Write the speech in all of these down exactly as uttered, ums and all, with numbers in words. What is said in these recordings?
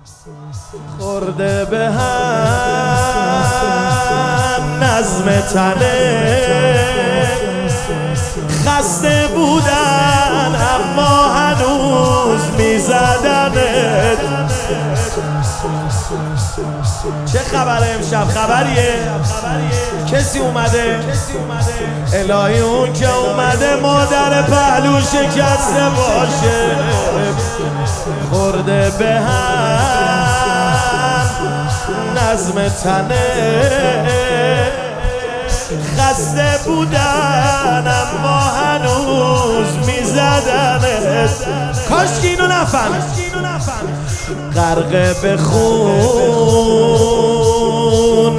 خورده به هم نظم تنه، خسته بودن اما هنوز میزدنت. چه خبره امشب؟ خبریه؟ کسی اومده؟ الهی اون که اومده مادر پهلو شکسته باشه. خورده به هم نظم تنه، خسته بودن اما هنوز میزدنت. کاشکی اینو نفهم. غرق به خون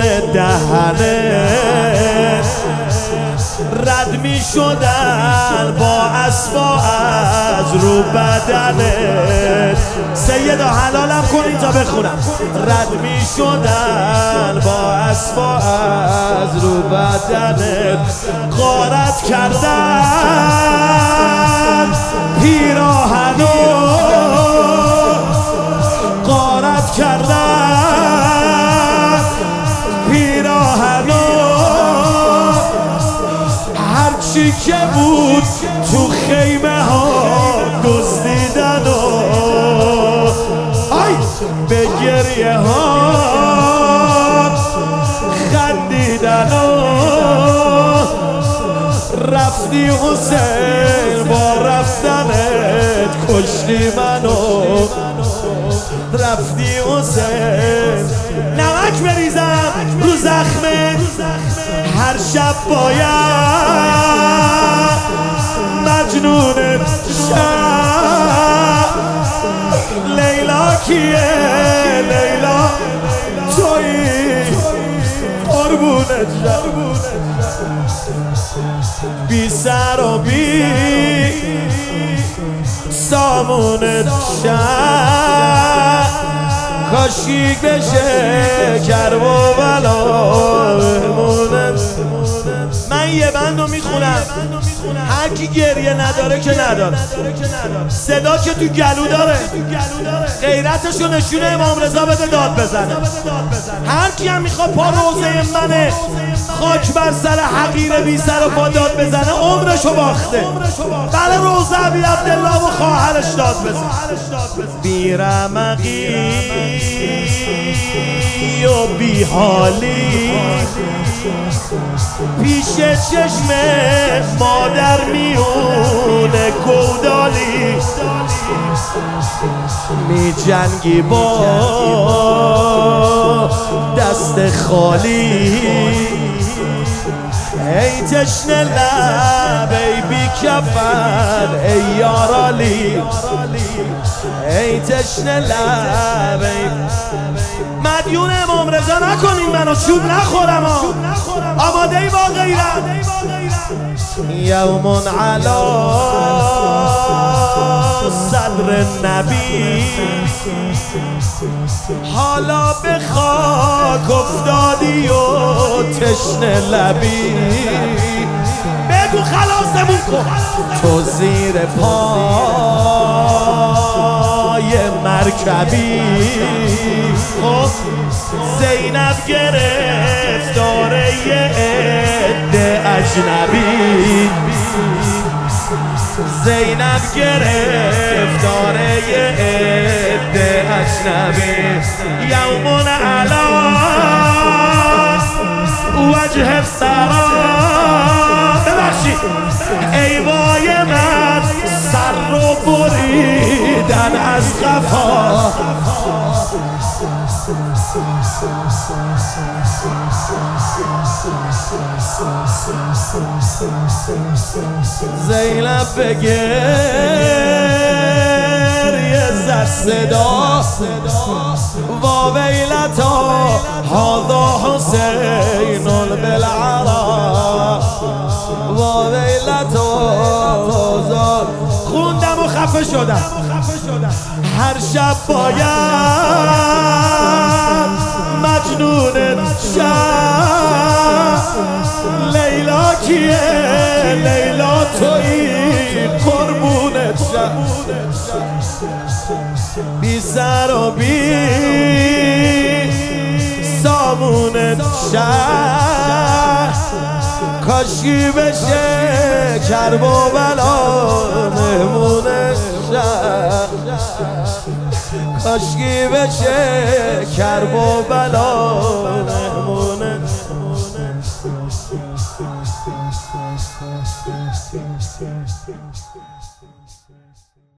دهنت، رد می شدن با اسبا از رو بدنت. سیدا حلالم کنین تا بخونم. رد می شدن با اسبا از رو بدنت، غارت کردن پیراهنو، غارت کردن پیراهنو، هرچی که بود تو خیمه ها دزدیدن و آی به گریه ها خندیدن و رفتی حسین با رفتنت کشتی منو. رفتی حسین نمک بریزم رو زخمه، هر شب باید مجنون شب. لیلا کیه؟ لیلا تویی قربونت شب. بی سر و بی سامونت شب، کاشکی بشه کرب و بلامونت. من یه بندو میخونم، هر کی گریه نداره که نداره، صدا که تو گلو داره غیرتشو نشونه امام رضا بده داد بزنه. هر کی هم میخواد پا روزه منه خاک بر سر حقیر بی سر و پا داد بزنه عمرشو باخته. بله روزه ابی عبدالله و خواهرش داد بزنه. بی رمقی و بی حالی پیش چشم مادر میونه گودالی، می جنگی با دست خالی. ای تشنه لب ای بی کفن ای یارالی، ای تشنه لب ای مدیون امام رضا نکنین منو، چوب نخورم ها. آماده ای با غیرم. یومون علا صدر نبی، حالا به خاک افتادی و تشنه لبی. بگو خلاصمون کن. تو زیر پای مرکبی، خب زینب گرفتاره یه عده اجنبی، زینب گرفتاره یه عده اجنبی. یومون علا وجه سرا، ببخشید ای وای من سر رو بریدن از قفا. زینب به گریه زد صدا، وا ویلتا هذا حسین بالعرا، وا ویلتا هذا. خوندم و خفه شدم. هر شب باید مجنون شب. لیلا کیه؟ لیلا تویی قربونت شب. بی سر و بی سامون شهر کاشکی بشه کرب و بلا مهمون شهر کاشکی بشه کرب و بلا مهمون شهر